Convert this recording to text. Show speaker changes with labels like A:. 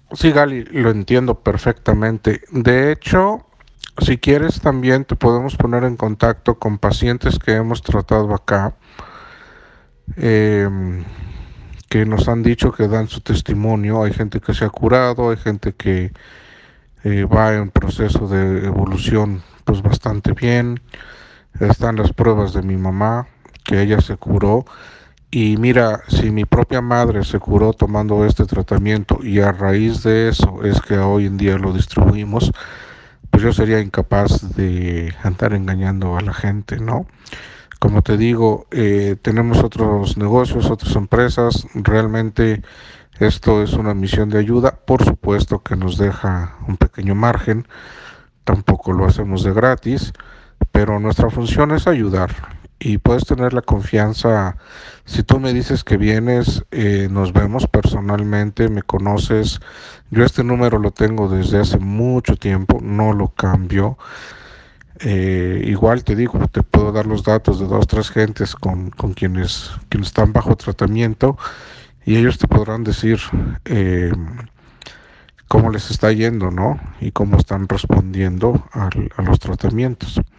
A: Sí, Gali, lo entiendo perfectamente. De hecho, si quieres también te podemos poner en contacto con pacientes que hemos tratado acá, eh, que nos han dicho que dan su testimonio. Hay gente que se ha curado, hay gente que va en proceso de evolución pues bastante bien. Están las pruebas de mi mamá, que ella se curó. Y mira, si mi propia madre se curó tomando este tratamiento y a raíz de eso es que hoy en día lo distribuimos, pues yo sería incapaz de andar engañando a la gente, ¿no? Como te digo, tenemos otros negocios, otras empresas, realmente esto es una misión de ayuda, por supuesto que nos deja un pequeño margen, tampoco lo hacemos de gratis, pero nuestra función es ayudar y puedes tener la confianza. Si tú me dices que vienes, nos vemos personalmente, me conoces. Yo este número lo tengo desde hace mucho tiempo, no lo cambio. Igual te digo, te puedo dar los datos de dos, tres gentes con quienes están bajo tratamiento y ellos te podrán decir eh, cómo les está yendo, ¿no? Y cómo están respondiendo a los tratamientos.